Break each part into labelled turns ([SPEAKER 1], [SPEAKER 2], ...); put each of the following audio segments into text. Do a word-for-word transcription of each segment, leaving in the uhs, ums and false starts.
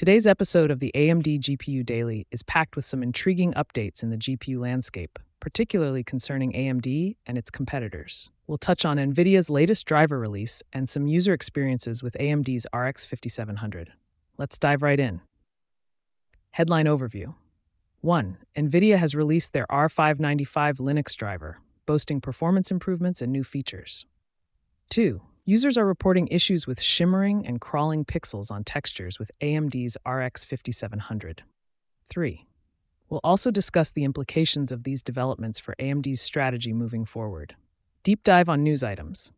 [SPEAKER 1] Today's episode of the A M D G P U Daily is packed with some intriguing updates in the G P U landscape, particularly concerning A M D and its competitors. We'll touch on NVIDIA's latest driver release and some user experiences with A M D's R X fifty-seven hundred. Let's dive right in. Headline overview. one. NVIDIA has released their R five ninety-five Linux driver, boasting performance improvements and new features. two. Users are reporting issues with shimmering and crawling pixels on textures with A M D's R X fifty-seven hundred. three. We'll also discuss the implications of these developments for A M D's strategy moving forward. Deep dive on news items.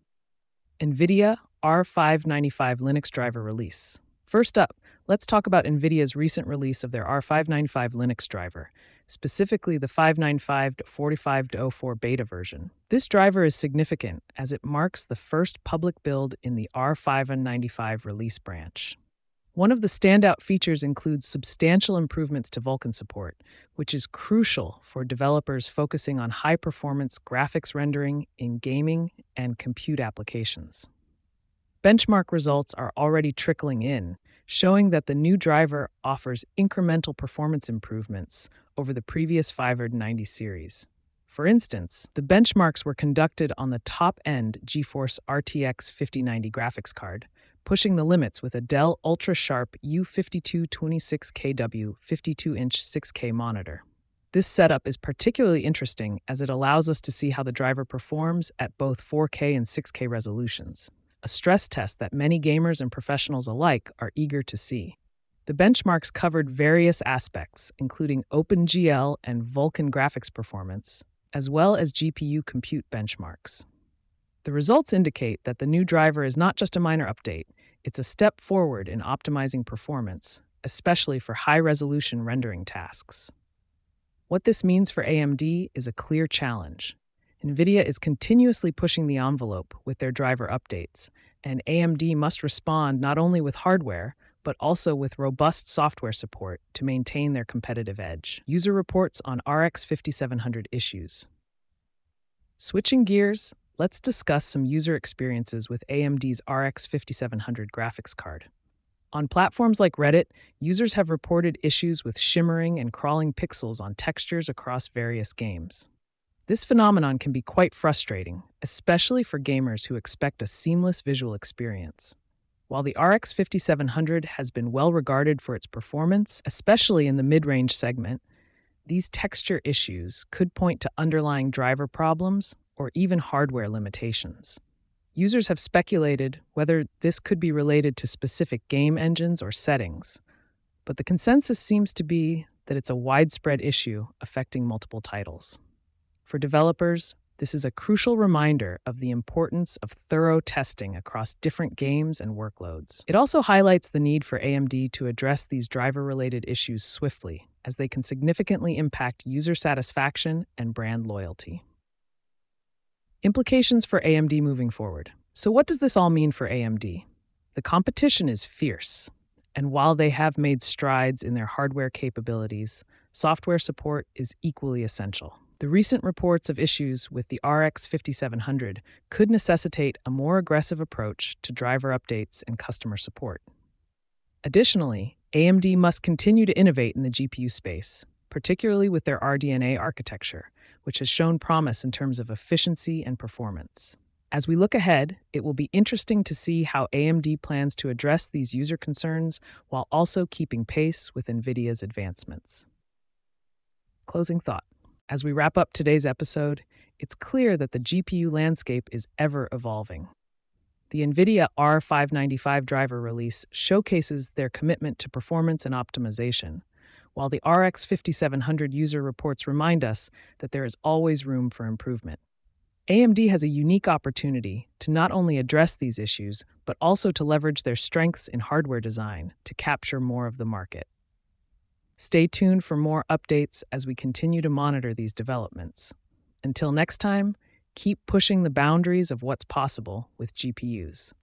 [SPEAKER 1] NVIDIA R five ninety-five Linux driver release. First up, let's talk about NVIDIA's recent release of their R five ninety-five Linux driver, specifically the five ninety-five dash forty-five dash oh four beta version. This driver is significant as it marks the first public build in the R five ninety-five release branch. One of the standout features includes substantial improvements to Vulkan support, which is crucial for developers focusing on high-performance graphics rendering in gaming and compute applications. Benchmark results are already trickling in, showing that the new driver offers incremental performance improvements over the previous five ninety series. For instance, the benchmarks were conducted on the top-end GeForce R T X fifty ninety graphics card, pushing the limits with a Dell Ultra-Sharp U fifty-two twenty-six K W fifty-two inch six K monitor. This setup is particularly interesting as it allows us to see how the driver performs at both four K and six K resolutions, a stress test that many gamers and professionals alike are eager to see. The benchmarks covered various aspects, including OpenGL and Vulkan graphics performance, as well as G P U compute benchmarks. The results indicate that the new driver is not just a minor update, it's a step forward in optimizing performance, especially for high-resolution rendering tasks. What this means for A M D is a clear challenge. NVIDIA is continuously pushing the envelope with their driver updates, and A M D must respond not only with hardware, but also with robust software support to maintain their competitive edge. User reports on R X fifty-seven hundred issues. Switching gears, let's discuss some user experiences with A M D's R X fifty-seven hundred graphics card. On platforms like Reddit, users have reported issues with shimmering and crawling pixels on textures across various games. This phenomenon can be quite frustrating, especially for gamers who expect a seamless visual experience. While the R X fifty-seven hundred has been well regarded for its performance, especially in the mid-range segment, these texture issues could point to underlying driver problems or even hardware limitations. Users have speculated whether this could be related to specific game engines or settings, but the consensus seems to be that it's a widespread issue affecting multiple titles. For developers, this is a crucial reminder of the importance of thorough testing across different games and workloads. It also highlights the need for A M D to address these driver-related issues swiftly, as they can significantly impact user satisfaction and brand loyalty. Implications for A M D moving forward. So what does this all mean for A M D? The competition is fierce, and while they have made strides in their hardware capabilities, software support is equally essential. The recent reports of issues with the R X fifty-seven hundred could necessitate a more aggressive approach to driver updates and customer support. Additionally, A M D must continue to innovate in the G P U space, particularly with their R D N A architecture, which has shown promise in terms of efficiency and performance. As we look ahead, it will be interesting to see how A M D plans to address these user concerns while also keeping pace with NVIDIA's advancements. Closing thought. As we wrap up today's episode, it's clear that the G P U landscape is ever evolving. The NVIDIA R five ninety-five driver release showcases their commitment to performance and optimization, while the R X fifty-seven hundred user reports remind us that there is always room for improvement. A M D has a unique opportunity to not only address these issues, but also to leverage their strengths in hardware design to capture more of the market. Stay tuned for more updates as we continue to monitor these developments. Until next time, keep pushing the boundaries of what's possible with G P Us.